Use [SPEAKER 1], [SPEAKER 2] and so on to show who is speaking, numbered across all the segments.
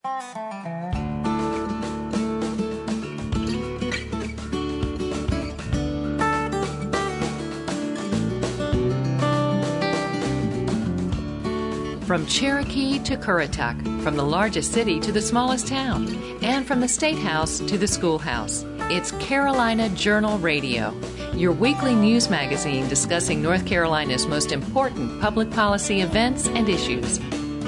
[SPEAKER 1] From Cherokee to Currituck, from the largest city to the smallest town, and from the State House to the schoolhouse, it's Carolina Journal Radio, your weekly news magazine discussing North Carolina's most important public policy events and issues.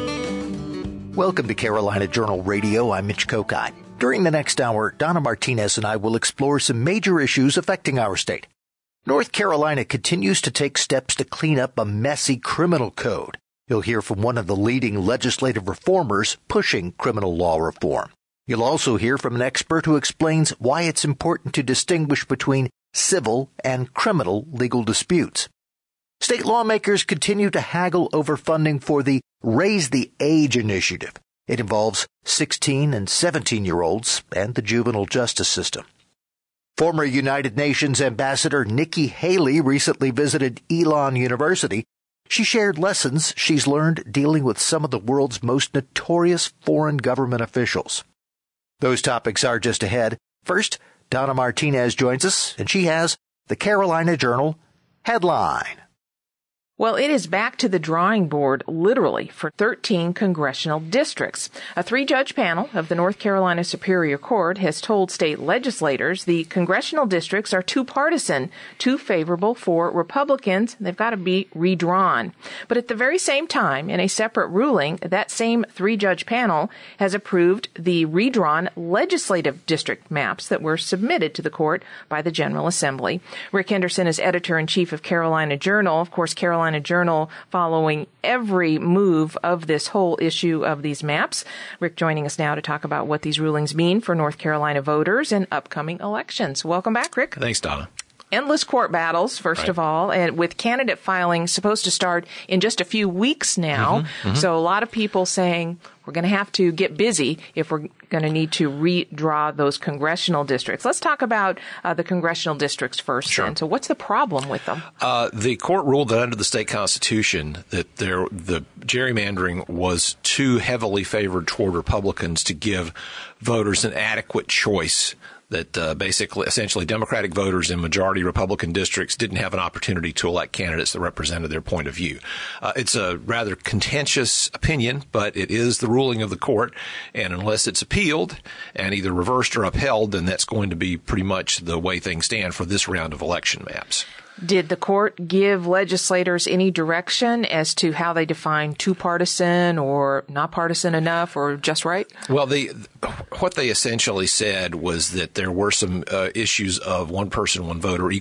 [SPEAKER 2] Welcome to Carolina Journal Radio. I'm Mitch Kokai. During the next hour, Donna Martinez and I will explore some major issues affecting our state. North Carolina continues to take steps to clean up a messy criminal code. You'll hear from one of the leading legislative reformers pushing criminal law reform. You'll also hear from an expert who explains why it's important to distinguish between civil and criminal legal disputes. State lawmakers continue to haggle over funding for the Raise the Age initiative. It involves 16 and 17-year-olds and the juvenile justice system. Former United Nations Ambassador Nikki Haley recently visited Elon University. She shared lessons she's learned dealing with some of the world's most notorious foreign government officials. Those topics are just ahead. First, Donna Martinez joins us, and she has the Carolina Journal headline.
[SPEAKER 3] Well, it is back to the drawing board, literally, for 13 congressional districts. A 3-judge panel of the North Carolina Superior Court has told state legislators the congressional districts are too partisan, too favorable for Republicans. They've got to be redrawn. But at the very same time, in a separate ruling, that same 3-judge panel has approved the redrawn legislative district maps that were submitted to the court by the General Assembly. Rick Henderson is editor-in-chief of Carolina Journal. Of course, Carolina Journal following every move of this whole issue of these maps. Rick joining us now to talk about what these rulings mean for North Carolina voters and upcoming elections. Welcome back, Rick.
[SPEAKER 4] Thanks, Donna.
[SPEAKER 3] Endless court battles, first of all, and with candidate filing supposed to start in just a few weeks now. So a lot of people saying we're going to have to get busy if we're going to need to redraw those congressional districts. Let's talk about the congressional districts first.
[SPEAKER 4] Sure.
[SPEAKER 3] Then. So what's the problem with them?
[SPEAKER 4] The court ruled that under the state constitution that the gerrymandering was too heavily favored toward Republicans to give voters an adequate choice, that essentially Democratic voters in majority Republican districts didn't have an opportunity to elect candidates that represented their point of view. It's a rather contentious opinion, but it is the ruling of the court, and unless it's appealed and either reversed or upheld, then that's going to be pretty much the way things stand for this round of election maps.
[SPEAKER 3] Did the court give legislators any direction as to how they define too partisan or not partisan enough or just right? Well,
[SPEAKER 4] what they essentially said was that there were some issues of one person, one vote, or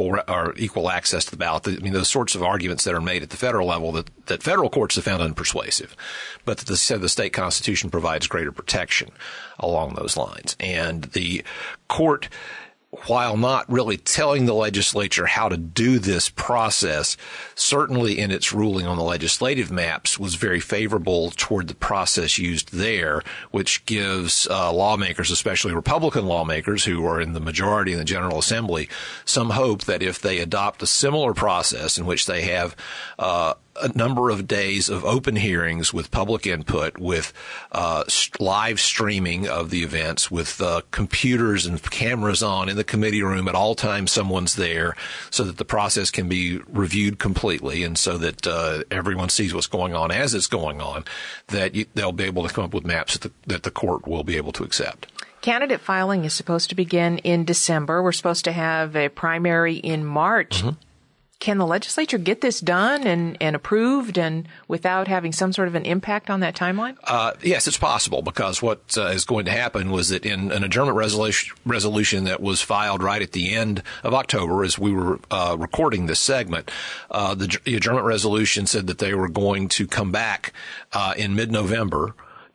[SPEAKER 4] equal access to the ballot. I mean, those sorts of arguments that are made at the federal level that federal courts have found unpersuasive, but the state constitution provides greater protection along those lines. And the court, while not really telling the legislature how to do this process, certainly in its ruling on the legislative maps was very favorable toward the process used there, which gives lawmakers, especially Republican lawmakers who are in the majority in the General Assembly, some hope that if they adopt a similar process in which they have a number of days of open hearings with public input, with live streaming of the events, with computers and cameras on in the committee room at all times, someone's there, so that the process can be reviewed completely and so that everyone sees what's going on as it's going on, that they'll be able to come up with maps that the court will be able to accept.
[SPEAKER 3] Candidate filing is supposed to begin in December. We're supposed to have a primary in March. Can the legislature get this done and approved and without having some sort of an impact on that timeline?
[SPEAKER 4] Yes, it's possible, because what is going to happen was that in an adjournment resolution that was filed right at the end of October as we were recording this segment, the adjournment resolution said that they were going to come back in mid-November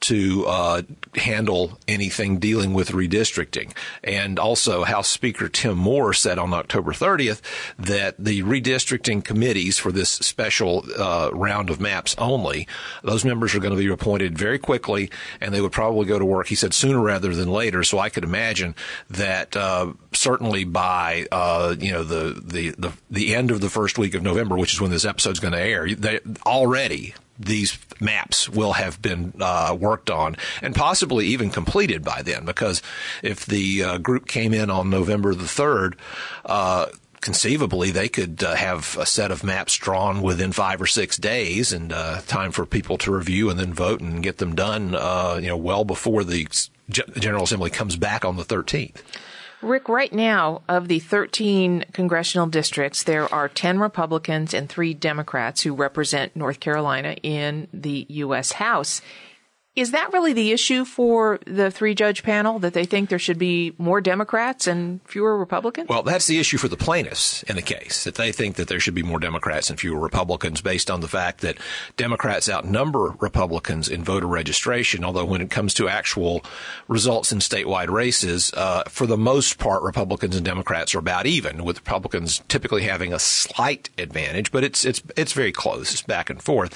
[SPEAKER 4] to handle anything dealing with redistricting. And also House Speaker Tim Moore said on October 30th that the redistricting committees for this special round of maps only, those members are going to be appointed very quickly, and they would probably go to work, he said, sooner rather than later. So I could imagine that certainly by the end of the first week of November, which is when this episode's going to air, already these maps will have been worked on and possibly even completed by then. Because if the group came in on November the 3rd, conceivably, they could have a set of maps drawn within 5 or 6 days, and time for people to review and then vote and get them done, well before the General Assembly comes back on the 13th.
[SPEAKER 3] Rick, right now, of the 13 congressional districts, there are 10 Republicans and 3 Democrats who represent North Carolina in the U.S. House. Is that really the issue for the 3-judge panel, that they think there should be more Democrats and fewer Republicans?
[SPEAKER 4] Well, that's the issue for the plaintiffs in the case, that they think that there should be more Democrats and fewer Republicans based on the fact that Democrats outnumber Republicans in voter registration, although when it comes to actual results in statewide races, for the most part, Republicans and Democrats are about even, with Republicans typically having a slight advantage, but it's very close. It's back and forth.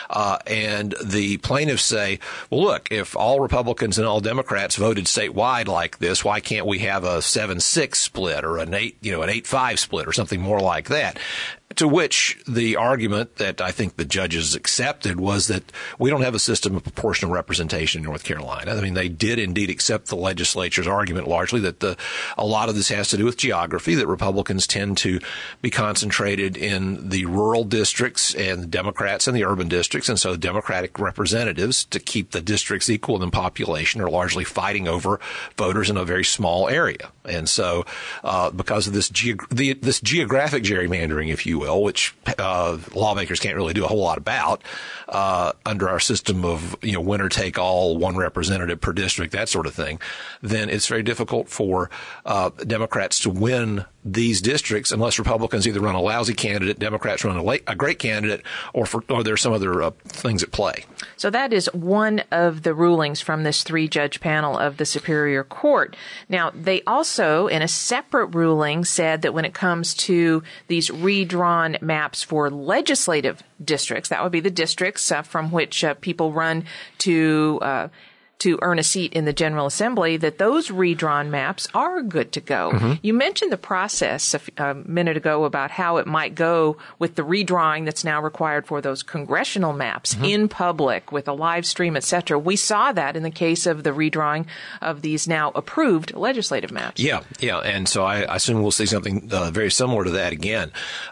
[SPEAKER 4] And the plaintiffs say, well, look, if all Republicans and all Democrats voted statewide like this, why can't we have a 7-6 split or an 8-5 split or something more like that? To which the argument that I think the judges accepted was that we don't have a system of proportional representation in North Carolina. I mean, they did indeed accept the legislature's argument largely that a lot of this has to do with geography, that Republicans tend to be concentrated in the rural districts and the Democrats in the urban districts. And so Democratic representatives, to keep the districts equal in population, are largely fighting over voters in a very small area. And so because of this geographic gerrymandering, if you will, which lawmakers can't really do a whole lot about under our system of winner take all, one representative per district, that sort of thing, then it's very difficult for Democrats to win these districts unless Republicans either run a lousy candidate, Democrats run a great candidate, or there's some other things at play.
[SPEAKER 3] So that is one of the rulings from this 3-judge panel of the Superior Court. Now, they also, in a separate ruling, said that when it comes to these redrawn maps for legislative districts, that would be the districts from which people run to earn a seat in the General Assembly, that those redrawn maps are good to go. Mm-hmm. You mentioned the process a minute ago about how it might go with the redrawing that's now required for those congressional maps in public with a live stream, et cetera. We saw that in the case of the redrawing of these now approved legislative maps.
[SPEAKER 4] Yeah. And so I assume we'll see something very similar to that again.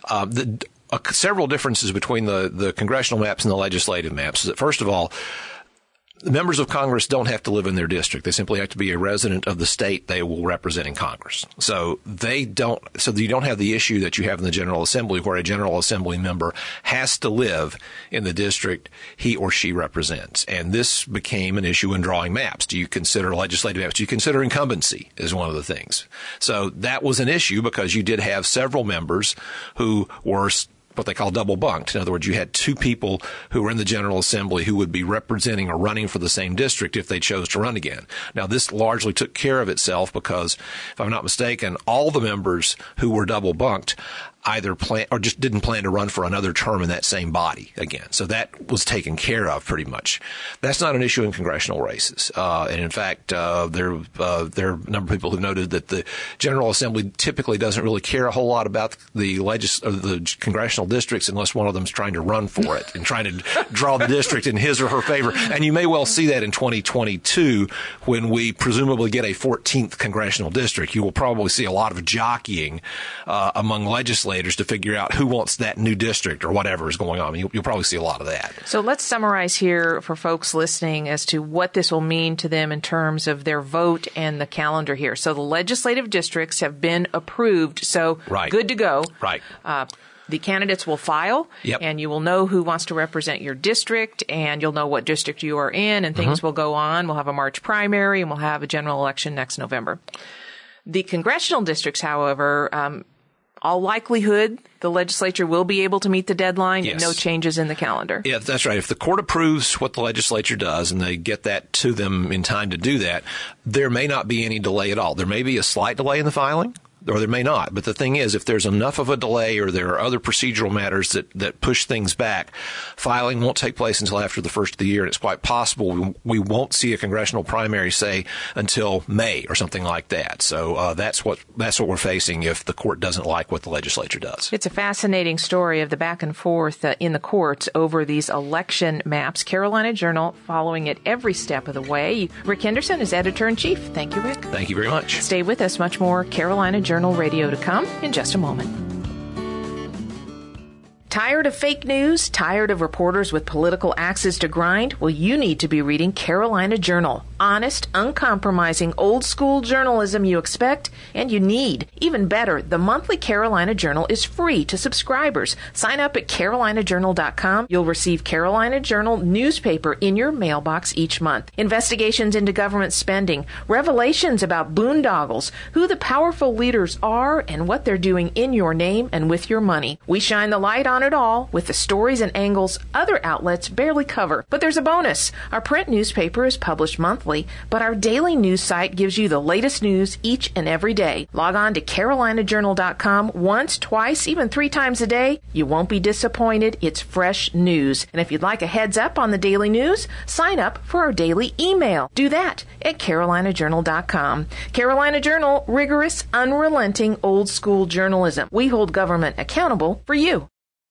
[SPEAKER 4] Several differences between the congressional maps and the legislative maps. First of all, the members of Congress don't have to live in their district. They simply have to be a resident of the state they will represent in Congress. So you don't have the issue that you have in the General Assembly, where a General Assembly member has to live in the district he or she represents. And this became an issue in drawing maps. Do you consider legislative maps? Do you consider incumbency is one of the things? So that was an issue because you did have several members who were what they call double bunked. In other words, you had 2 people who were in the General Assembly who would be representing or running for the same district if they chose to run again. Now, this largely took care of itself because, if I'm not mistaken, all the members who were double bunked either plan or just didn't plan to run for another term in that same body again. So that was taken care of pretty much. That's not an issue in congressional races. And in fact, there are a number of people who noted that the General Assembly typically doesn't really care a whole lot about the congressional districts unless one of them's trying to run for it and trying to draw the district in his or her favor. And you may well see that in 2022 when we presumably get a 14th congressional district. You will probably see a lot of jockeying among legislators to figure out who wants that new district or whatever is going on. You'll probably see a lot of that.
[SPEAKER 3] So let's summarize here for folks listening as to what this will mean to them in terms of their vote and the calendar here. So the legislative districts have been approved, so good to go.
[SPEAKER 4] Right.
[SPEAKER 3] The candidates will file, and you will know who wants to represent your district, and you'll know what district you are in, and things will go on. We'll have a March primary, and we'll have a general election next November. The congressional districts, however, all likelihood, the legislature will be able to meet the deadline and no changes in the calendar.
[SPEAKER 4] Yeah, that's right. If the court approves what the legislature does and they get that to them in time to do that, there may not be any delay at all. There may be a slight delay in the filing, or there may not. But the thing is, if there's enough of a delay or there are other procedural matters that push things back, filing won't take place until after the first of the year. And it's quite possible we won't see a congressional primary, say, until May or something like that. So that's what we're facing if the court doesn't like what the legislature does.
[SPEAKER 3] It's a fascinating story of the back and forth in the courts over these election maps. Carolina Journal following it every step of the way. Rick Henderson is editor-in-chief. Thank you, Rick.
[SPEAKER 4] Thank you very much.
[SPEAKER 3] Stay with us. Much more Carolina Journal Radio to come in just a moment. Tired of fake news? Tired of reporters with political axes to grind? Well, you need to be reading Carolina Journal. Honest, uncompromising, old-school journalism you expect and you need. Even better, the monthly Carolina Journal is free to subscribers. Sign up at carolinajournal.com. You'll receive Carolina Journal newspaper in your mailbox each month. Investigations into government spending, revelations about boondoggles, who the powerful leaders are, and what they're doing in your name and with your money. We shine the light on it all with the stories and angles other outlets barely cover. But there's a bonus. Our print newspaper is published monthly, but our daily news site gives you the latest news each and every day. Log on to carolinajournal.com once, twice, even 3 times a day. You won't be disappointed. It's fresh news. And if you'd like a heads up on the daily news, sign up for our daily email. Do that at carolinajournal.com. Carolina Journal, rigorous, unrelenting, old-school journalism. We hold government accountable for you.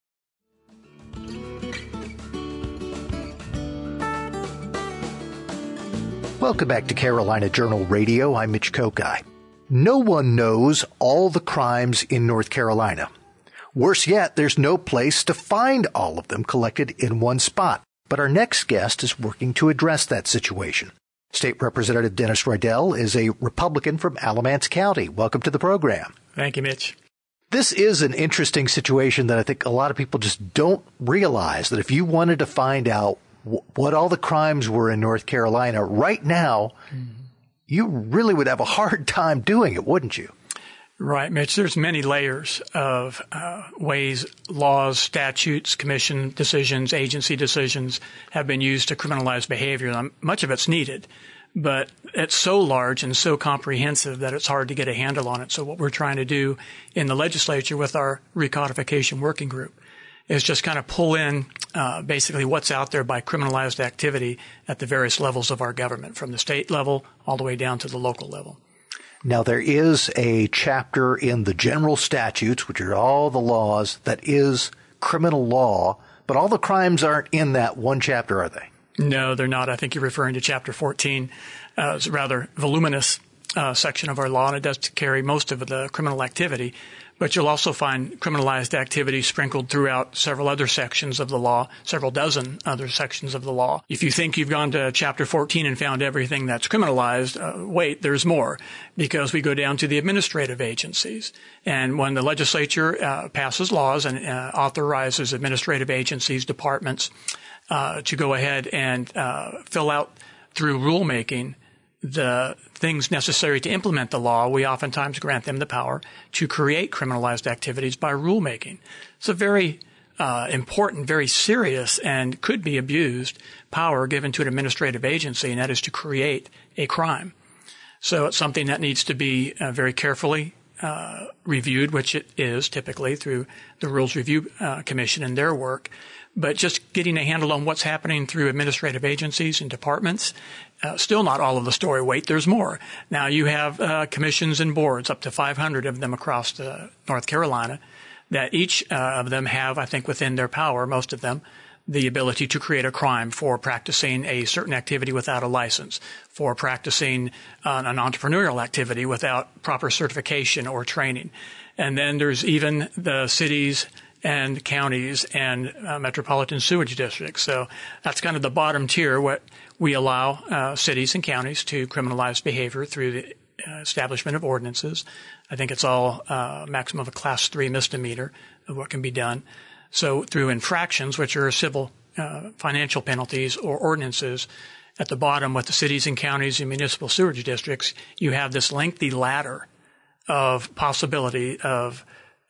[SPEAKER 2] Welcome back to Carolina Journal Radio. I'm Mitch Kokai. No one knows all the crimes in North Carolina. Worse yet, there's no place to find all of them collected in one spot. But our next guest is working to address that situation. State Representative Dennis Rydell is a Republican from Alamance County. Welcome to the program.
[SPEAKER 5] Thank you, Mitch.
[SPEAKER 2] This is an interesting situation that I think a lot of people just don't realize, that if you wanted to find out what all the crimes were in North Carolina right now, you really would have a hard time doing it, wouldn't you?
[SPEAKER 5] Right, Mitch. There's many layers of ways laws, statutes, commission decisions, agency decisions have been used to criminalize behavior. Much of it's needed, but it's so large and so comprehensive that it's hard to get a handle on it. So what we're trying to do in the legislature with our recodification working group is just kind of pull in basically what's out there by criminalized activity at the various levels of our government, from the state level all the way down to the local level.
[SPEAKER 2] Now, there is a chapter in the general statutes, which are all the laws, that is criminal law, but all the crimes aren't in that one chapter, are they?
[SPEAKER 5] No, they're not. I think you're referring to Chapter 14. It's a rather voluminous section of our law, and it does carry most of the criminal activity. But you'll also find criminalized activity sprinkled throughout several other sections of the law, several dozen other sections of the law. If you think you've gone to Chapter 14 and found everything that's criminalized, wait, there's more, because we go down to the administrative agencies. And when the legislature passes laws and authorizes administrative agencies, departments, to go ahead and fill out through rulemaking the things necessary to implement the law, we oftentimes grant them the power to create criminalized activities by rulemaking. It's a very important, very serious, and could be abused power given to an administrative agency, and that is to create a crime. So it's something that needs to be very carefully reviewed, which it is typically through the Rules Review Commission and their work. But just getting a handle on what's happening through administrative agencies and departments, still not all of the story. Wait, there's more. Now you have commissions and boards, up to 500 of them across North Carolina, that each of them have, I think, within their power, most of them, the ability to create a crime for practicing a certain activity without a license, for practicing an entrepreneurial activity without proper certification or training. And then there's even the cities and counties and metropolitan sewage districts. So that's kind of the bottom tier, what we allow cities and counties to criminalize behavior through the establishment of ordinances. I think it's all maximum of a Class 3 misdemeanor of what can be done. So through infractions, which are civil financial penalties or ordinances, at the bottom with the cities and counties and municipal sewage districts, you have this lengthy ladder of possibility of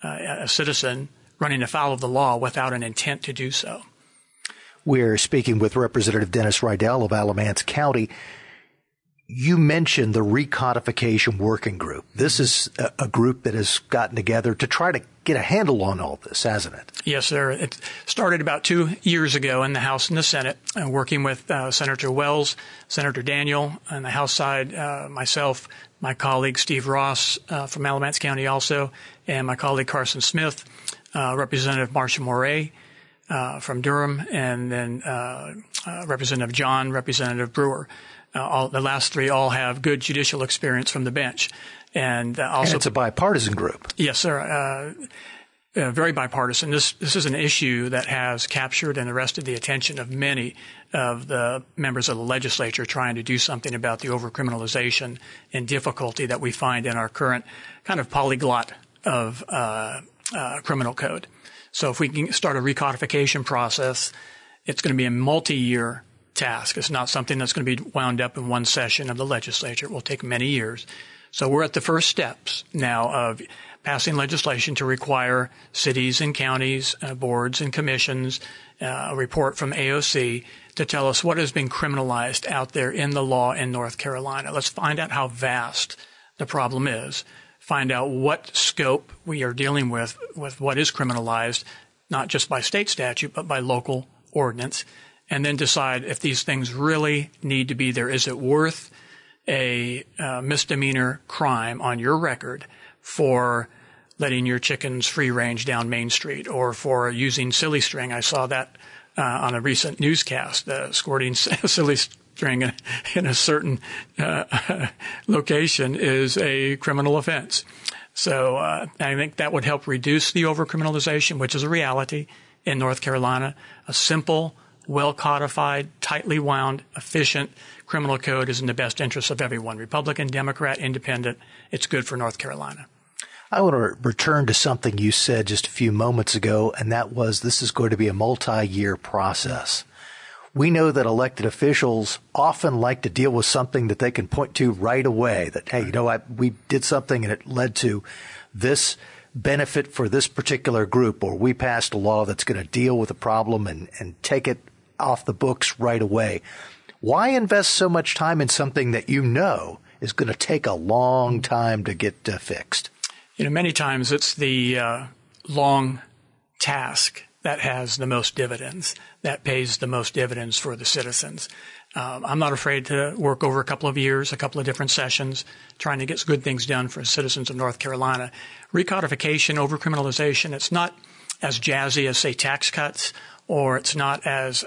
[SPEAKER 5] a citizen running afoul of the law without an intent to do so.
[SPEAKER 2] We're speaking with Representative Dennis Rydell of Alamance County. You mentioned the Recodification Working Group. This is a group that has gotten together to try to get a handle on all this, hasn't it?
[SPEAKER 5] Yes, sir. It started about 2 years ago in the House and the Senate, working with Senator Wells, Senator Daniel on the House side, myself, my colleague Steve Ross from Alamance County also, and my colleague Carson Smith, Representative Marcia Moray from Durham, and then Representative John, Representative Brewer. The last three all have good judicial experience from the bench. And
[SPEAKER 2] it's a bipartisan group.
[SPEAKER 5] Yes, sir. Very bipartisan. This is an issue that has captured and arrested the attention of many of the members of the legislature trying to do something about the overcriminalization and difficulty that we find in our current kind of polyglot of criminal code. So if we can start a recodification process, it's going to be a multi-year task. It's not something that's going to be wound up in one session of the legislature. It will take many years. So we're at the first steps now of passing legislation to require cities and counties, boards and commissions, a report from AOC to tell us what has been criminalized out there in the law in North Carolina. Let's find out how vast the problem is, find out what scope we are dealing with what is criminalized, not just by state statute, but by local ordinance, and then decide if these things really need to be there. Is it worth a misdemeanor crime on your record for letting your chickens free range down Main Street, or for using silly string? I saw that on a recent newscast, squirting silly string in a certain location is a criminal offense. So I think that would help reduce the overcriminalization, which is a reality in North Carolina. A simple, well-codified, tightly wound, efficient criminal code is in the best interest of everyone, Republican, Democrat, Independent. It's good for North Carolina.
[SPEAKER 2] I want to return to something you said just a few moments ago, and that was this is going to be a multi-year process. We know that elected officials often like to deal with something that they can point to right away, that, hey, we did something and it led to this benefit for this particular group, or we passed a law that's going to deal with the problem and take it off the books right away. Why invest so much time in something that you know is going to take a long time to get fixed?
[SPEAKER 5] Many times it's the long task that has the most dividends, that pays the most dividends for the citizens. I'm not afraid to work over a couple of years, a couple of different sessions, trying to get good things done for citizens of North Carolina. Recodification, overcriminalization, it's not as jazzy as, say, tax cuts, or it's not as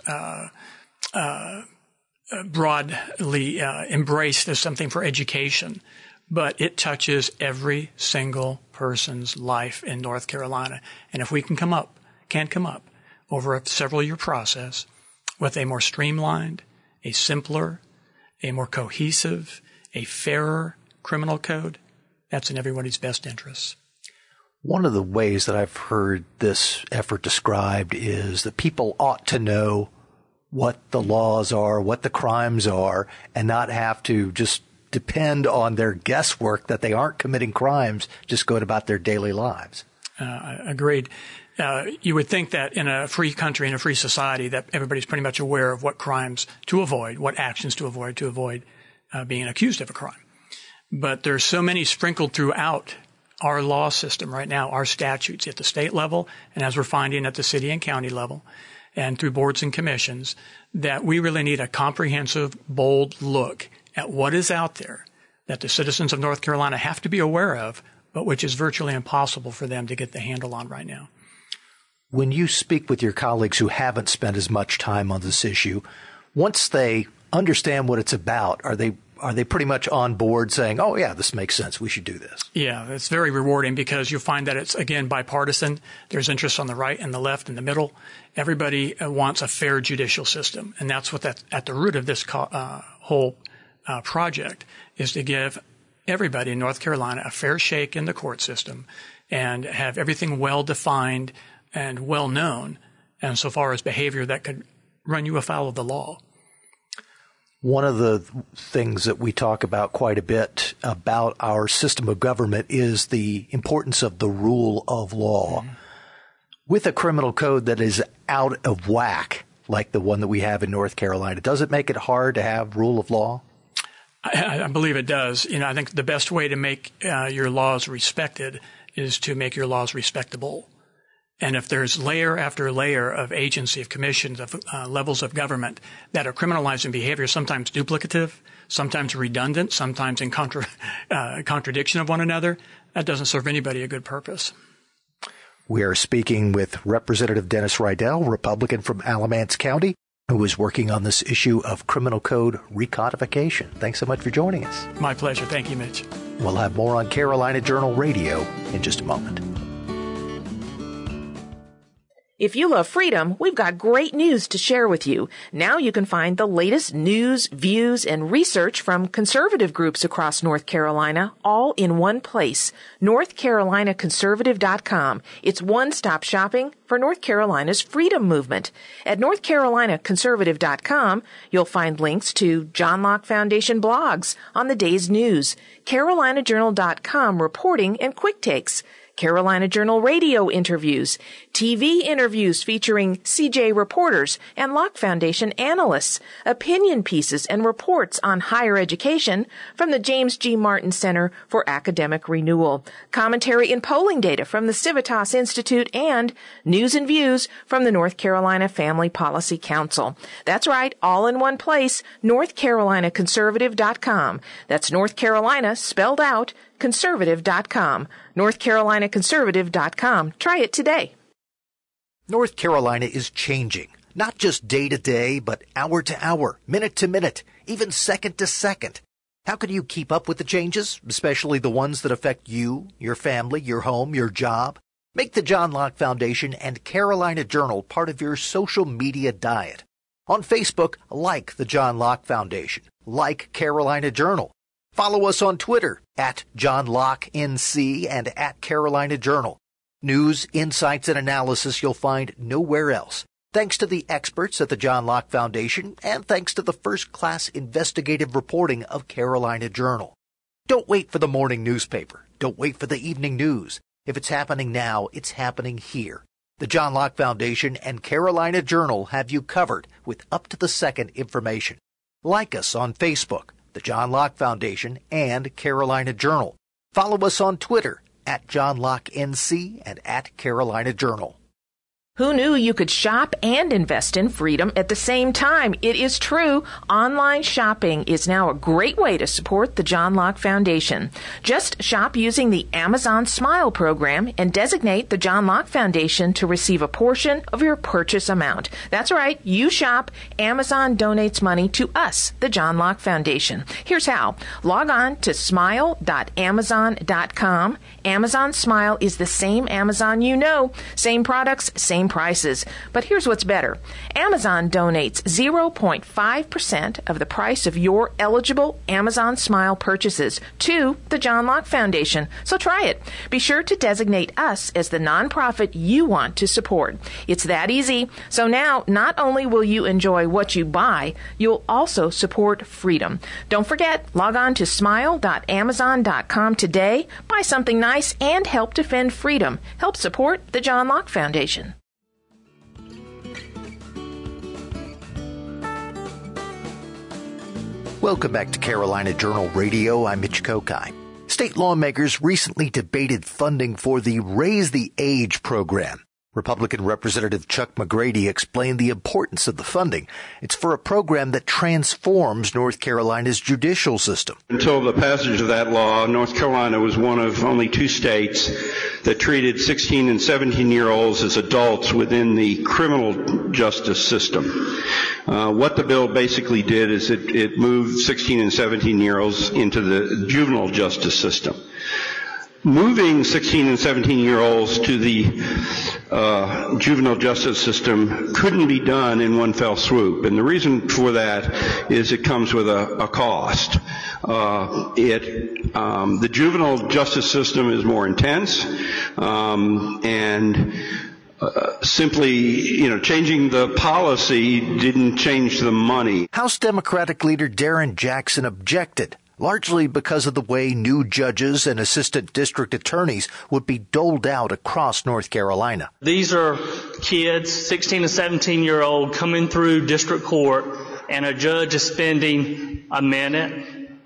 [SPEAKER 5] broadly embraced as something for education, but it touches every single person's life in North Carolina. And if we can come up over a several-year process with a more streamlined, a simpler, a more cohesive, a fairer criminal code, that's in everybody's best interests.
[SPEAKER 2] One of the ways that I've heard this effort described is that people ought to know what the laws are, what the crimes are, and not have to just depend on their guesswork that they aren't committing crimes, just going about their daily lives.
[SPEAKER 5] Agreed. You would think that in a free country, in a free society, that everybody's pretty much aware of what crimes to avoid, what actions to avoid being accused of a crime. But there's so many sprinkled throughout our law system right now, our statutes at the state level, and as we're finding at the city and county level, and through boards and commissions, that we really need a comprehensive, bold look at what is out there that the citizens of North Carolina have to be aware of, but which is virtually impossible for them to get the handle on right now.
[SPEAKER 2] When you speak with your colleagues who haven't spent as much time on this issue, once they understand what it's about, are they pretty much on board saying, oh, yeah, this makes sense, we should do this? Yeah,
[SPEAKER 5] it's very rewarding because you'll find that it's, again, bipartisan. There's interest on the right and the left and the middle. Everybody wants a fair judicial system, and that's what at the root of this whole project is to give everybody in North Carolina a fair shake in the court system and have everything well-defined and well-known, and so far as behavior that could run you afoul of the law.
[SPEAKER 2] One of the things that we talk about quite a bit about our system of government is the importance of the rule of law. Mm-hmm. With a criminal code that is out of whack, like the one that we have in North Carolina, does it make it hard to have rule of law?
[SPEAKER 5] I believe it does. I think the best way to make your laws respected is to make your laws respectable. And if there's layer after layer of agency, of commissions, of levels of government that are criminalizing behavior, sometimes duplicative, sometimes redundant, sometimes in contradiction of one another, that doesn't serve anybody a good purpose.
[SPEAKER 2] We are speaking with Representative Dennis Rydell, Republican from Alamance County, who is working on this issue of criminal code recodification. Thanks so much for joining us.
[SPEAKER 5] My pleasure. Thank you, Mitch.
[SPEAKER 2] We'll have more on Carolina Journal Radio in just a moment.
[SPEAKER 3] If you love freedom, we've got great news to share with you. Now you can find the latest news, views, and research from conservative groups across North Carolina, all in one place. NorthCarolinaConservative.com. It's one-stop shopping for North Carolina's freedom movement. At NorthCarolinaConservative.com, you'll find links to John Locke Foundation blogs on the day's news, CarolinaJournal.com reporting and quick takes, Carolina Journal radio interviews, TV interviews featuring CJ reporters and Locke Foundation analysts, opinion pieces and reports on higher education from the James G. Martin Center for Academic Renewal, commentary and polling data from the Civitas Institute, and news and views from the North Carolina Family Policy Council. That's right, all in one place, NorthCarolinaConservative.com. That's North Carolina spelled out, conservative.com. NorthCarolinaConservative.com. Try it today.
[SPEAKER 2] North Carolina is changing, not just day to day, but hour to hour, minute to minute, even second to second. How can you keep up with the changes, especially the ones that affect you, your family, your home, your job? Make the John Locke Foundation and Carolina Journal part of your social media diet. On Facebook, like the John Locke Foundation, like Carolina Journal. Follow us on Twitter at John Locke NC and at Carolina Journal. News, insights, and analysis you'll find nowhere else. Thanks to the experts at the John Locke Foundation and thanks to the first-class investigative reporting of Carolina Journal. Don't wait for the morning newspaper. Don't wait for the evening news. If it's happening now, it's happening here. The John Locke Foundation and Carolina Journal have you covered with up-to-the-second information. Like us on Facebook, the John Locke Foundation and Carolina Journal. Follow us on Twitter at John Locke NC and at Carolina Journal.
[SPEAKER 3] Who knew you could shop and invest in freedom at the same time? It is true. Online shopping is now a great way to support the John Locke Foundation. Just shop using the Amazon Smile program and designate the John Locke Foundation to receive a portion of your purchase amount. That's right. You shop. Amazon donates money to us, the John Locke Foundation. Here's how. Log on to smile.amazon.com. Amazon Smile is the same Amazon you know. Same products, same prices. But here's what's better. Amazon donates 0.5% of the price of your eligible Amazon Smile purchases to the John Locke Foundation. So try it. Be sure to designate us as the nonprofit you want to support. It's that easy. So now, not only will you enjoy what you buy, you'll also support freedom. Don't forget, log on to smile.amazon.com today, buy something nice, and help defend freedom. Help support the John Locke Foundation.
[SPEAKER 2] Welcome back to Carolina Journal Radio. I'm Mitch Kokai. State lawmakers recently debated funding for the Raise the Age program. Republican Representative Chuck McGrady explained the importance of the funding. It's for a program that transforms North Carolina's judicial system.
[SPEAKER 6] Until the passage of that law, North Carolina was one of only 2 states that treated 16 and 17-year-olds as adults within the criminal justice system. What the bill basically did is it moved 16 and 17-year-olds into the juvenile justice system. Moving 16 and 17-year-olds to the juvenile justice system couldn't be done in one fell swoop, and the reason for that is it comes with a cost. The juvenile justice system is more intense, and simply, changing the policy didn't change the money.
[SPEAKER 2] House Democratic leader Darren Jackson objected, largely because of the way new judges and assistant district attorneys would be doled out across North Carolina.
[SPEAKER 7] These are kids, 16 to 17-year-old, coming through district court, and a judge is spending a minute,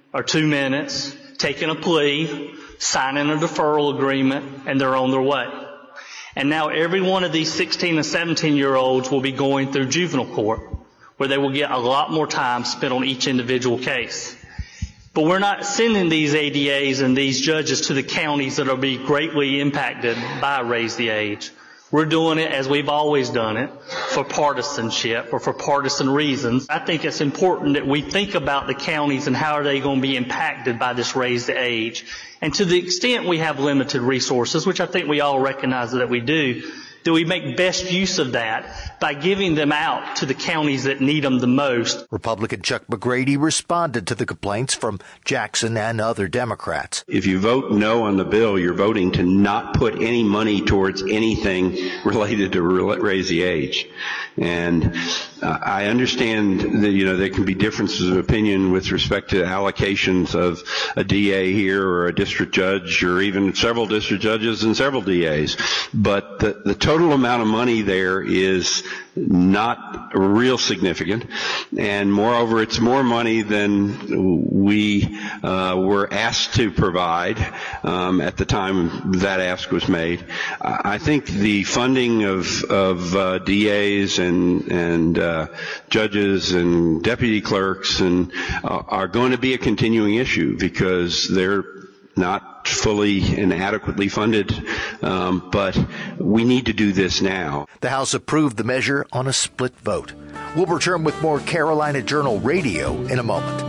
[SPEAKER 7] or 2 minutes, taking a plea, signing a deferral agreement, and they're on their way. And now every one of these 16 and 17-year-olds will be going through juvenile court, where they will get a lot more time spent on each individual case. But we're not sending these ADAs and these judges to the counties that will be greatly impacted by Raise the Age. We're doing it as we've always done it, for partisanship or for partisan reasons. I think it's important that we think about the counties and how are they going to be impacted by this Raise the Age. And to the extent we have limited resources, which I think we all recognize that we do we make best use of that by giving them out to the counties that need them the most.
[SPEAKER 2] Republican Chuck McGrady responded to the complaints from Jackson and other Democrats.
[SPEAKER 6] If you vote no on the bill, you're voting to not put any money towards anything related to Raise the Age. And I understand that, there can be differences of opinion with respect to allocations of a DA here or a district judge or even several district judges and several DAs. But the total amount of money there is not real significant. And moreover, it's more money than we were asked to provide at the time that ask was made. I think the funding of DAs and judges and deputy clerks are going to be a continuing issue because they're not fully and adequately funded, but we need to do this now.
[SPEAKER 2] The House approved the measure on a split vote. We'll return with more Carolina Journal Radio in a moment.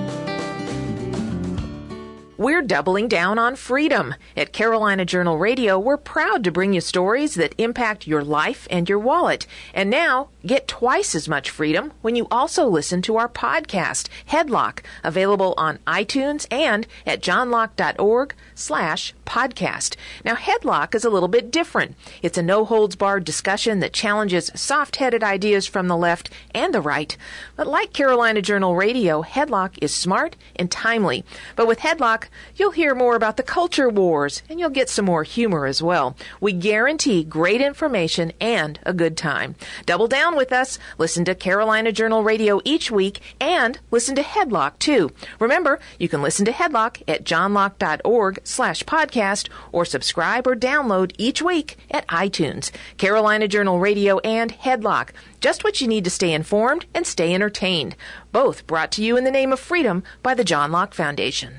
[SPEAKER 3] We're doubling down on freedom. At Carolina Journal Radio, we're proud to bring you stories that impact your life and your wallet. And now, get twice as much freedom when you also listen to our podcast, Headlock, available on iTunes and at johnlocke.org/podcast. Now, Headlock is a little bit different. It's a no-holds-barred discussion that challenges soft-headed ideas from the left and the right. But like Carolina Journal Radio, Headlock is smart and timely. But with Headlock, you'll hear more about the culture wars, and you'll get some more humor as well. We guarantee great information and a good time. Double down with us. Listen to Carolina Journal Radio each week, and listen to Headlock, too. Remember, you can listen to Headlock at johnlocke.org/podcast, or subscribe or download each week at iTunes. Carolina Journal Radio and Headlock. Just what you need to stay informed and stay entertained. Both brought to you in the name of freedom by the John Locke Foundation.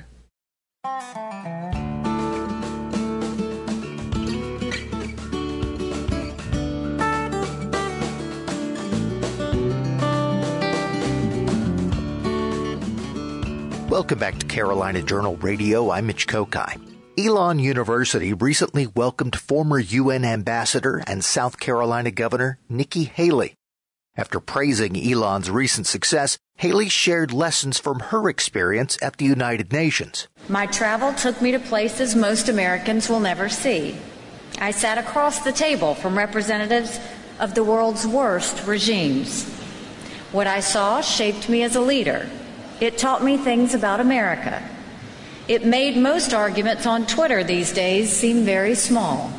[SPEAKER 2] Welcome back to Carolina Journal Radio. I'm Mitch Kokai. Elon University recently welcomed former UN Ambassador and South Carolina Governor Nikki Haley. After praising Elon's recent success, Haley shared lessons from her experience at the United Nations.
[SPEAKER 8] My travel took me to places most Americans will never see. I sat across the table from representatives of the world's worst regimes. What I saw shaped me as a leader. It taught me things about America. It made most arguments on Twitter these days seem very small.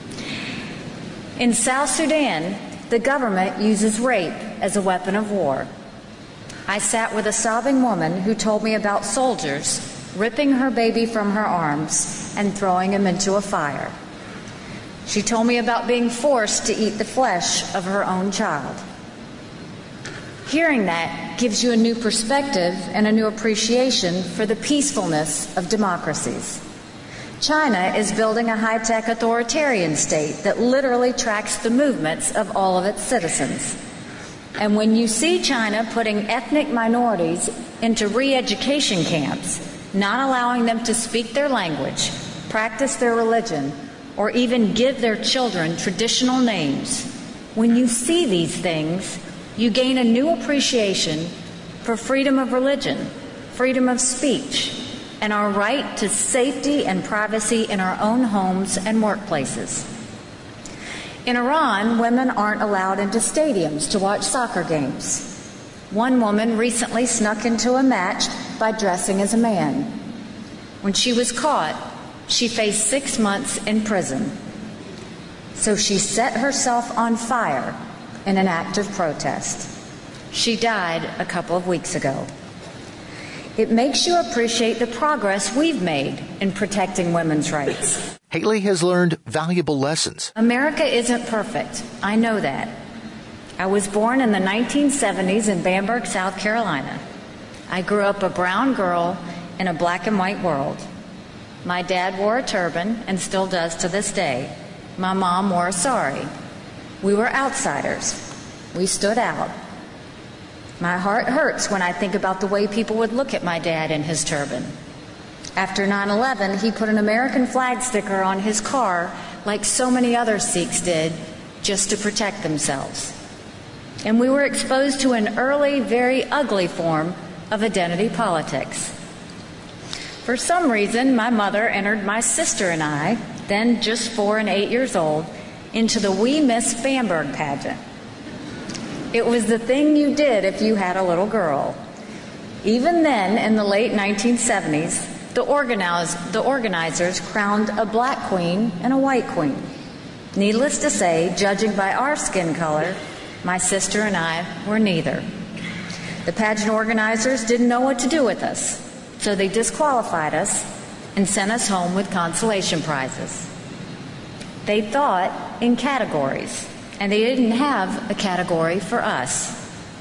[SPEAKER 8] In South Sudan, the government uses rape as a weapon of war. I sat with a sobbing woman who told me about soldiers ripping her baby from her arms and throwing him into a fire. She told me about being forced to eat the flesh of her own child. Hearing that gives you a new perspective and a new appreciation for the peacefulness of democracies. China is building a high-tech authoritarian state that literally tracks the movements of all of its citizens. And when you see China putting ethnic minorities into re-education camps, not allowing them to speak their language, practice their religion, or even give their children traditional names, when you see these things, you gain a new appreciation for freedom of religion, freedom of speech, and our right to safety and privacy in our own homes and workplaces. In Iran, women aren't allowed into stadiums to watch soccer games. One woman recently snuck into a match by dressing as a man. When she was caught, she faced 6 months in prison. So she set herself on fire in an act of protest. She died a couple of weeks ago. It makes you appreciate the progress we've made in protecting women's rights.
[SPEAKER 2] Haley has learned valuable lessons.
[SPEAKER 8] America isn't perfect. I know that. I was born in the 1970s in Bamberg, South Carolina. I grew up a brown girl in a black and white world. My dad wore a turban and still does to this day. My mom wore a sari. We were outsiders. We stood out. My heart hurts when I think about the way people would look at my dad in his turban. After 9/11, he put an American flag sticker on his car like so many other Sikhs did, just to protect themselves. And we were exposed to an early, very ugly form of identity politics. For some reason, my mother entered my sister and I, then just 4 and 8 years old, into the We Miss Bamberg pageant. It was the thing you did if you had a little girl. Even then, in the late 1970s, the organizers crowned a black queen and a white queen. Needless to say, judging by our skin color, my sister and I were neither. The pageant organizers didn't know what to do with us, so they disqualified us and sent us home with consolation prizes. They thought in categories, and they didn't have a category for us.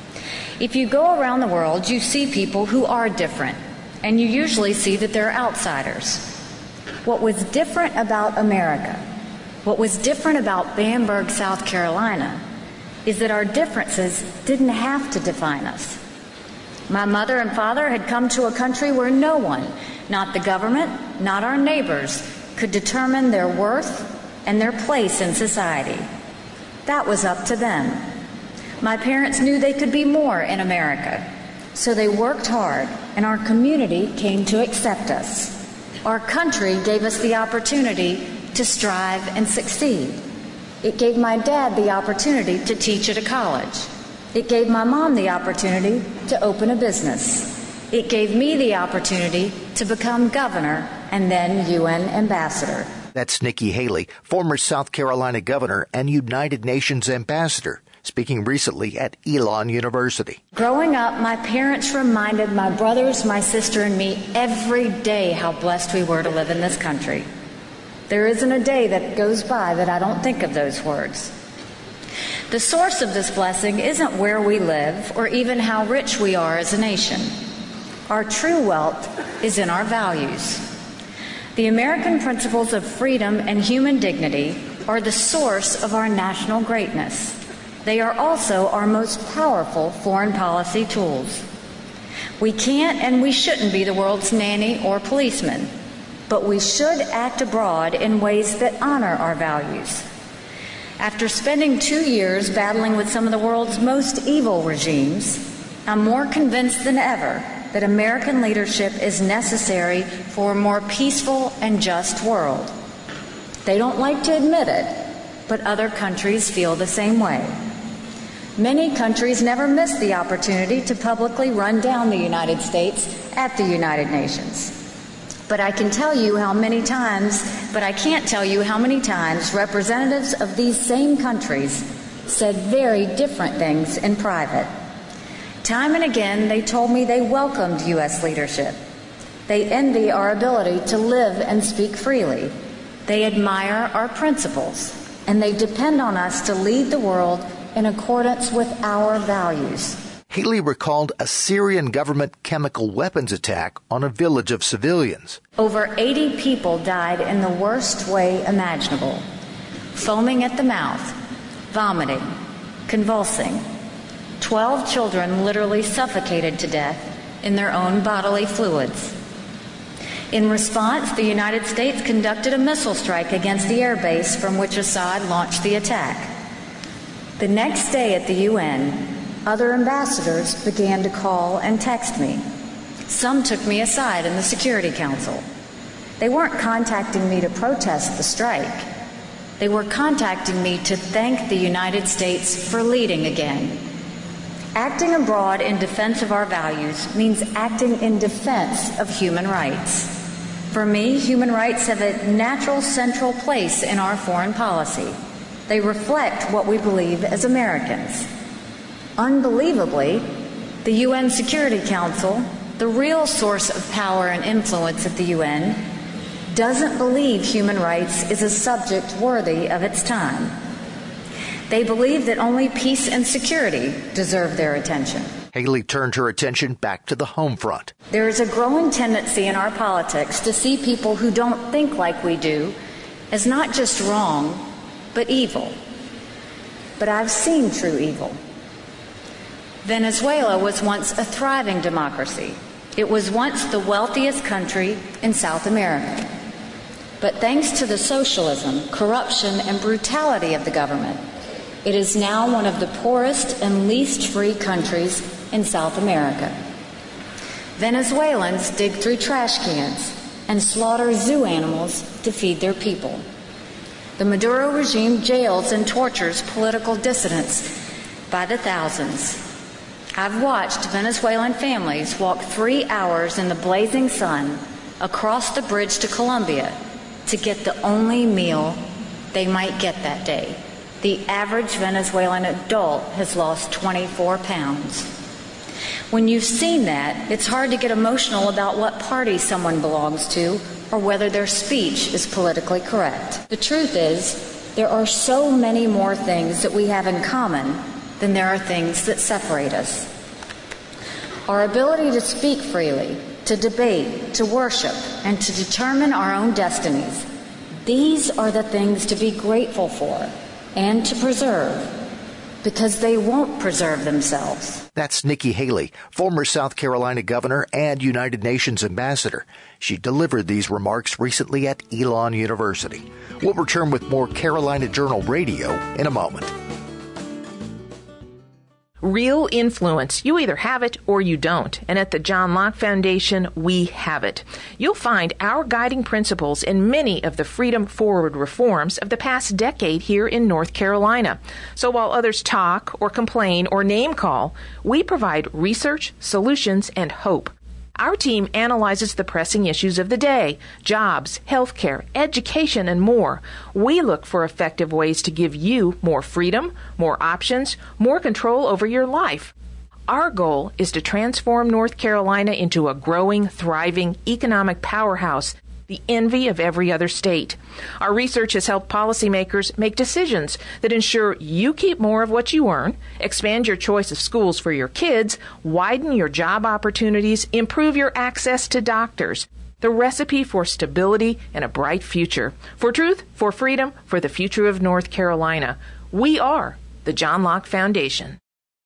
[SPEAKER 8] If you go around the world, you see people who are different, and you usually see that they're outsiders. What was different about America, what was different about Bamberg, South Carolina, is that our differences didn't have to define us. My mother and father had come to a country where no one, not the government, not our neighbors, could determine their worth and their place in society. That was up to them. My parents knew they could be more in America, so they worked hard, and our community came to accept us. Our country gave us the opportunity to strive and succeed. It gave my dad the opportunity to teach at a college. It gave my mom the opportunity to open a business. It gave me the opportunity to become governor and then UN ambassador.
[SPEAKER 2] That's Nikki Haley, former South Carolina governor and United Nations ambassador, speaking recently at Elon University.
[SPEAKER 8] Growing up, my parents reminded my brothers, my sister, and me every day how blessed we were to live in this country. There isn't a day that goes by that I don't think of those words. The source of this blessing isn't where we live or even how rich we are as a nation. Our true wealth is in our values. The American principles of freedom and human dignity are the source of our national greatness. They are also our most powerful foreign policy tools. We can't and we shouldn't be the world's nanny or policeman, but we should act abroad in ways that honor our values. After spending 2 years battling with some of the world's most evil regimes, I'm more convinced than ever that American leadership is necessary for a more peaceful and just world. They don't like to admit it, but other countries feel the same way. Many countries never miss the opportunity to publicly run down the United States at the United Nations. But I can't tell you how many times representatives of these same countries said very different things in private. Time and again, they told me they welcomed U.S. leadership. They envy our ability to live and speak freely. They admire our principles, and they depend on us to lead the world in accordance with our values.
[SPEAKER 2] Haley recalled a Syrian government chemical weapons attack on a village of civilians.
[SPEAKER 8] Over 80 people died in the worst way imaginable, foaming at the mouth, vomiting, convulsing. 12 children literally suffocated to death in their own bodily fluids. In response, the United States conducted a missile strike against the air base from which Assad launched the attack. The next day at the UN, other ambassadors began to call and text me. Some took me aside in the Security Council. They weren't contacting me to protest the strike. They were contacting me to thank the United States for leading again. Acting abroad in defense of our values means acting in defense of human rights. For me, human rights have a natural central place in our foreign policy. They reflect what we believe as Americans. Unbelievably, the UN Security Council the real source of power and influence at the UN, doesn't believe human rights is a subject worthy of its time. They believe that only peace and security deserve their attention.
[SPEAKER 2] Haley turned her attention back to the home front.
[SPEAKER 8] There is a growing tendency in our politics to see people who don't think like we do as not just wrong, but evil. But I've seen true evil. Venezuela was once a thriving democracy. It was once the wealthiest country in South America. But thanks to the socialism, corruption, and brutality of the government, it is now one of the poorest and least free countries in South America. Venezuelans dig through trash cans and slaughter zoo animals to feed their people. The Maduro regime jails and tortures political dissidents by the thousands. I've watched Venezuelan families walk 3 hours in the blazing sun across the bridge to Colombia to get the only meal they might get that day. The average Venezuelan adult has lost 24 pounds. When you've seen that, it's hard to get emotional about what party someone belongs to or whether their speech is politically correct. The truth is, there are so many more things that we have in common than there are things that separate us. Our ability to speak freely, to debate, to worship, and to determine our own destinies, these are the things to be grateful for and to preserve, because they won't preserve themselves.
[SPEAKER 2] That's Nikki Haley, former South Carolina governor and United Nations ambassador. She delivered these remarks recently at Elon University. We'll return with more Carolina Journal Radio in a moment.
[SPEAKER 3] Real influence. You either have it or you don't. And at the John Locke Foundation, we have it. You'll find our guiding principles in many of the Freedom Forward reforms of the past decade here in North Carolina. So while others talk or complain or name call, we provide research, solutions, and hope. Our team analyzes the pressing issues of the day: jobs, healthcare, education, and more. We look for effective ways to give you more freedom, more options, more control over your life. Our goal is to transform North Carolina into a growing, thriving economic powerhouse, the envy of every other state. Our research has helped policymakers make decisions that ensure you keep more of what you earn, expand your choice of schools for your kids, widen your job opportunities, improve your access to doctors. The recipe for stability and a bright future. For truth, for freedom, for the future of North Carolina. We are the John Locke Foundation.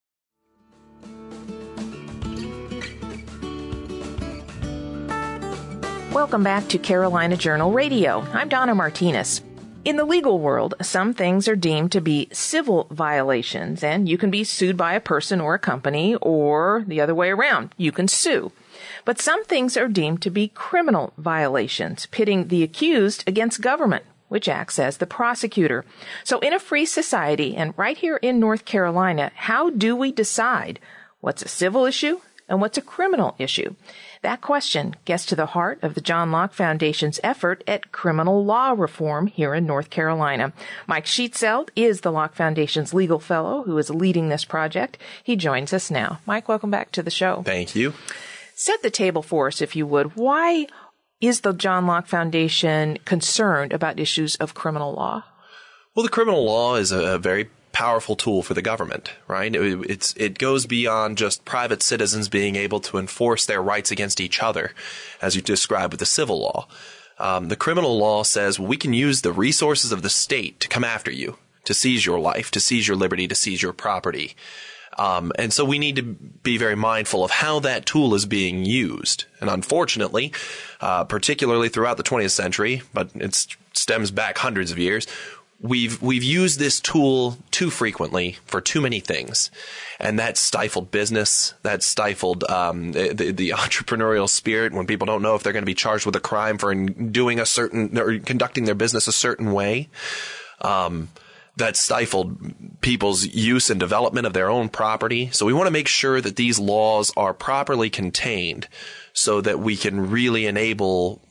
[SPEAKER 3] Welcome back to Carolina Journal Radio. I'm Donna Martinez. In the legal world, some things are deemed to be civil violations, and you can be sued by a person or a company, or the other way around, you can sue. But some things are deemed to be criminal violations, pitting the accused against government, which acts as the prosecutor. So in a free society, and right here in North Carolina, how do we decide what's a civil issue and what's a criminal issue? That question gets to the heart of the John Locke Foundation's effort at criminal law reform here in North Carolina. Mike Sheetzeld is the Locke Foundation's legal fellow who is leading this project. He joins us now. Mike, welcome back to the show.
[SPEAKER 9] Thank you.
[SPEAKER 3] Set the table for us, if you would. Why is the John Locke Foundation concerned about issues of criminal law?
[SPEAKER 9] Well, the criminal law is a very powerful tool for the government, right? It goes beyond just private citizens being able to enforce their rights against each other, as you described with the civil law. The criminal law says we can use the resources of the state to come after you, to seize your life, to seize your liberty, to seize your property. And so we need to be very mindful of how that tool is being used. And unfortunately, particularly throughout the 20th century, but it stems back hundreds of years, we've used this tool too frequently for too many things. And that stifled business, that stifled the entrepreneurial spirit when people don't know if they're going to be charged with a crime for doing a certain or conducting their business a certain way. That stifled people's use and development of their own property. So we want to make sure that these laws are properly contained so that we can really enable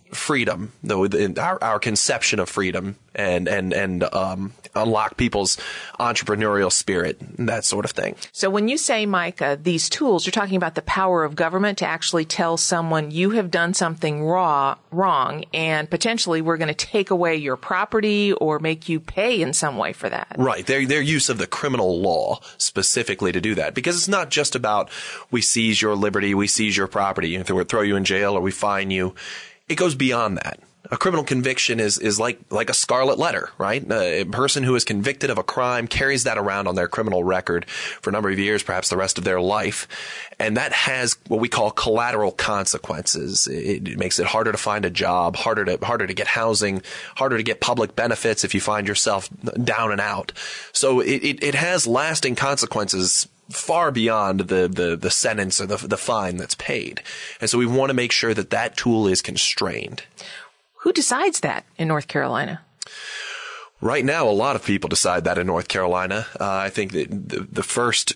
[SPEAKER 9] freedom, though, our conception of freedom, and unlock people's entrepreneurial spirit, and that sort of thing.
[SPEAKER 3] So when you say, Mike, these tools, you're talking about the power of government to actually tell someone you have done something wrong, and potentially we're going to take away your property or make you pay in some way for that.
[SPEAKER 9] Right. Their use of the criminal law specifically to do that, because it's not just about we seize your liberty, we seize your property, and throw you in jail or we fine you. It goes beyond that. A criminal conviction is like a scarlet letter, right? A person who is convicted of a crime carries that around on their criminal record for a number of years, perhaps the rest of their life. And that has what we call collateral consequences. It makes it harder to find a job, harder to get housing, harder to get public benefits if you find yourself down and out. So it has lasting consequences far beyond the sentence or the fine that's paid. And so we want to make sure that tool is constrained.
[SPEAKER 3] Who decides that in North Carolina?
[SPEAKER 9] Right now, a lot of people decide that in North Carolina. I think that the first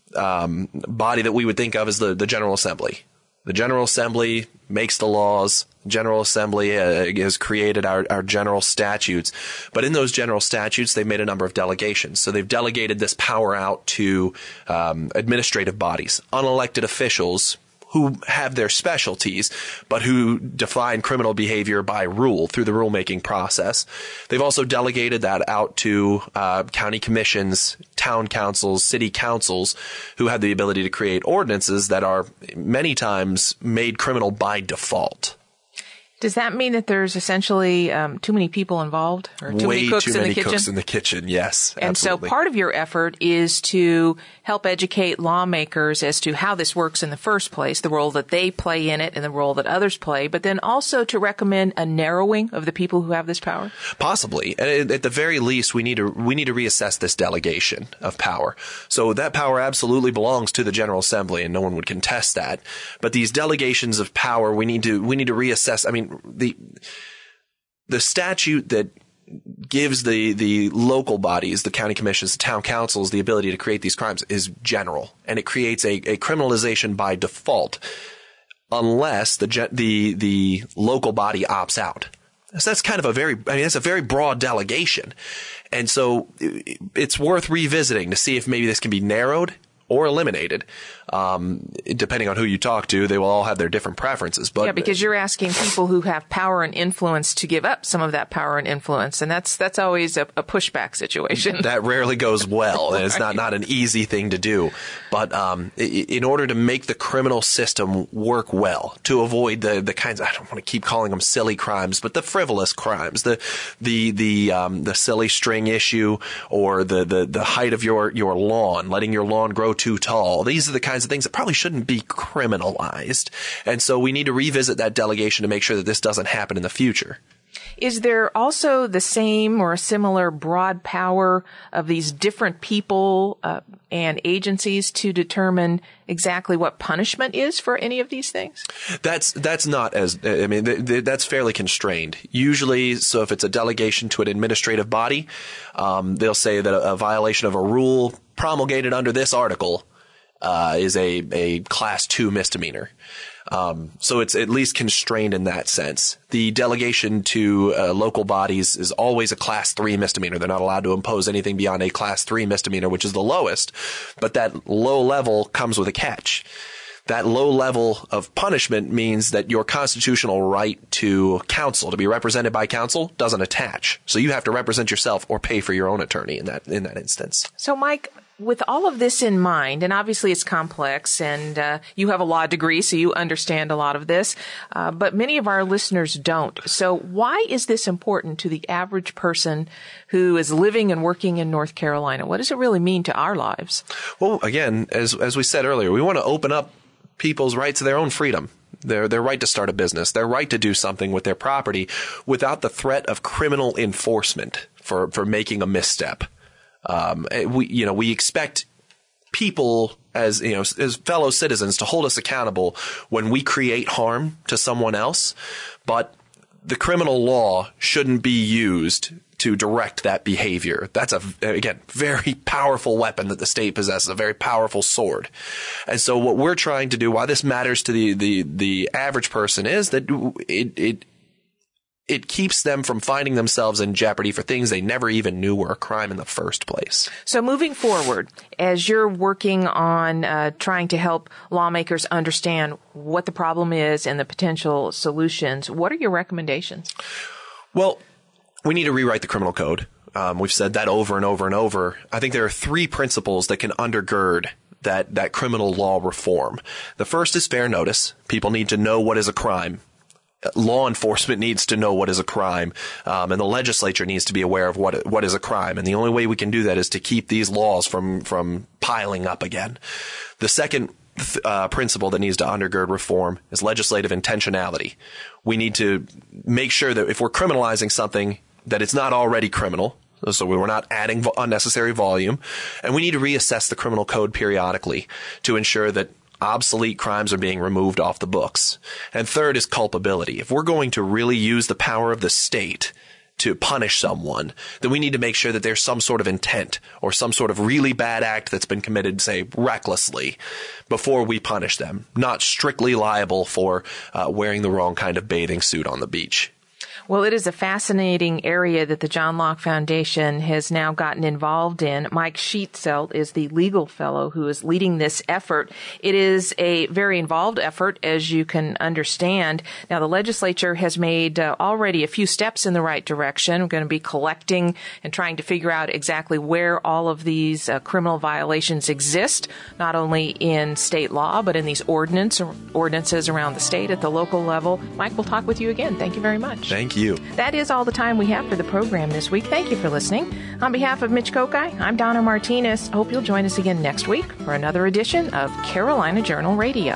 [SPEAKER 9] body that we would think of is the General Assembly. The General Assembly makes the laws. The General Assembly has created our general statutes. But in those general statutes, they've made a number of delegations. So they've delegated this power out to administrative bodies, unelected officials who have their specialties, but who define criminal behavior by rule through the rulemaking process. They've also delegated that out to county commissions, town councils, city councils, who have the ability to create ordinances that are many times made criminal by default.
[SPEAKER 3] Does that mean that there's essentially too many people involved, or too many cooks in the kitchen?
[SPEAKER 9] Cooks in the kitchen, yes.
[SPEAKER 3] And
[SPEAKER 9] absolutely.
[SPEAKER 3] So part of your effort is to help educate lawmakers as to how this works in the first place, the role that they play in it and the role that others play, but then also to recommend a narrowing of the people who have this power?
[SPEAKER 9] Possibly. And at the very least, we need to reassess this delegation of power. So that power absolutely belongs to the General Assembly, and no one would contest that. But these delegations of power, we need to reassess. I mean, the statute that gives the local bodies, the county commissions, the town councils, the ability to create these crimes is general, and it creates a criminalization by default unless the local body opts out. So that's kind of that's a very broad delegation. And so it's worth revisiting to see if maybe this can be narrowed or eliminated. Depending on who you talk to, they will all have their different preferences. But
[SPEAKER 3] yeah, because you're asking people who have power and influence to give up some of that power and influence, and that's always a pushback situation.
[SPEAKER 9] That rarely goes well, and it's not an easy thing to do. But in order to make the criminal system work well, to avoid the kinds, I don't want to keep calling them silly crimes, but the frivolous crimes, the silly string issue, or the height of your lawn, letting your lawn grow too tall. These are the kinds of things that probably shouldn't be criminalized. And so we need to revisit that delegation to make sure that this doesn't happen in the future.
[SPEAKER 3] Is there also the same or a similar broad power of these different people and agencies to determine exactly what punishment is for any of these things?
[SPEAKER 9] That's not as, I mean, that's fairly constrained. Usually, so if it's a delegation to an administrative body, they'll say that a violation of a rule promulgated under this article is a class 2 misdemeanor. So it's at least constrained in that sense. The delegation to local bodies is always a class 3 misdemeanor. They're not allowed to impose anything beyond a class 3 misdemeanor, which is the lowest. But that low level comes with a catch. That low level of punishment means that your constitutional right to counsel, to be represented by counsel, doesn't attach. So you have to represent yourself or pay for your own attorney in that instance.
[SPEAKER 3] So, Mike, with all of this in mind, and obviously it's complex, and you have a law degree, so you understand a lot of this, but many of our listeners don't. So why is this important to the average person who is living and working in North Carolina? What does it really mean to our lives?
[SPEAKER 9] Well, again, as we said earlier, we want to open up people's right to their own freedom. Their right to start a business, their right to do something with their property without the threat of criminal enforcement for making a misstep. We expect people as fellow citizens to hold us accountable when we create harm to someone else, but the criminal law shouldn't be used to direct that behavior. That's again, very powerful weapon that the state possesses, a very powerful sword. And so what we're trying to do, why this matters to the average person, is that it keeps them from finding themselves in jeopardy for things they never even knew were a crime in the first place.
[SPEAKER 3] So moving forward, as you're working on trying to help lawmakers understand what the problem is and the potential solutions, what are your recommendations?
[SPEAKER 9] Well, we need to rewrite the criminal code. We've said that over and over and over. I think there are 3 principles that can undergird that criminal law reform. The first is fair notice. People need to know what is a crime. Law enforcement needs to know what is a crime, and the legislature needs to be aware of what is a crime. And the only way we can do that is to keep these laws from piling up again. The second principle that needs to undergird reform is legislative intentionality. We need to make sure that if we're criminalizing something, that it's not already criminal. So we're not adding unnecessary volume. And we need to reassess the criminal code periodically to ensure that obsolete crimes are being removed off the books. And third is culpability. If we're going to really use the power of the state to punish someone, then we need to make sure that there's some sort of intent or some sort of really bad act that's been committed, say, recklessly, before we punish them, not strictly liable for wearing the wrong kind of bathing suit on the beach.
[SPEAKER 3] Well, it is a fascinating area that the John Locke Foundation has now gotten involved in. Mike Sheetzelt is the legal fellow who is leading this effort. It is a very involved effort, as you can understand. Now, the legislature has made already a few steps in the right direction. We're going to be collecting and trying to figure out exactly where all of these criminal violations exist, not only in state law, but in these ordinances around the state at the local level. Mike, we'll talk with you again. Thank you very much.
[SPEAKER 9] Thank you.
[SPEAKER 3] That is all the time we have for the program this week. Thank you for listening. On behalf of Mitch Kokai, I'm Donna Martinez. Hope you'll join us again next week for another edition of Carolina Journal Radio.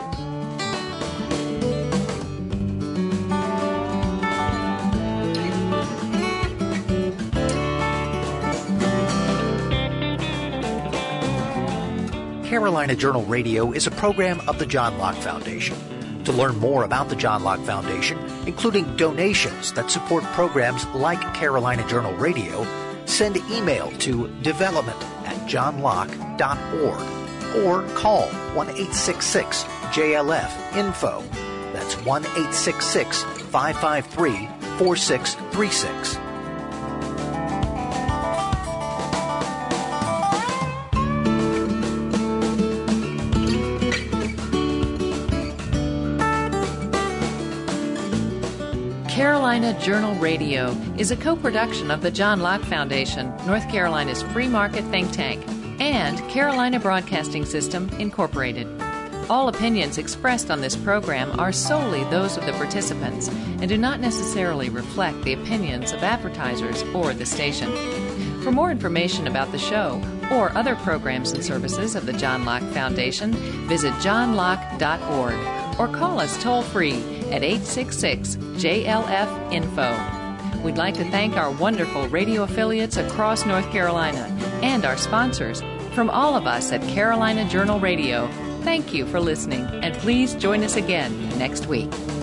[SPEAKER 2] Carolina Journal Radio is a program of the John Locke Foundation. To learn more about the John Locke Foundation, including donations that support programs like Carolina Journal Radio, send email to development@johnlocke.org or call 1-866-JLF-INFO. That's 1-866-553-4636.
[SPEAKER 1] Carolina Journal Radio is a co-production of the John Locke Foundation, North Carolina's free market think tank, and Carolina Broadcasting System, Incorporated. All opinions expressed on this program are solely those of the participants and do not necessarily reflect the opinions of advertisers or the station. For more information about the show or other programs and services of the John Locke Foundation, visit johnlocke.org or call us toll-free at 866-JLF-INFO. We'd like to thank our wonderful radio affiliates across North Carolina and our sponsors. From all of us at Carolina Journal Radio, thank you for listening, and please join us again next week.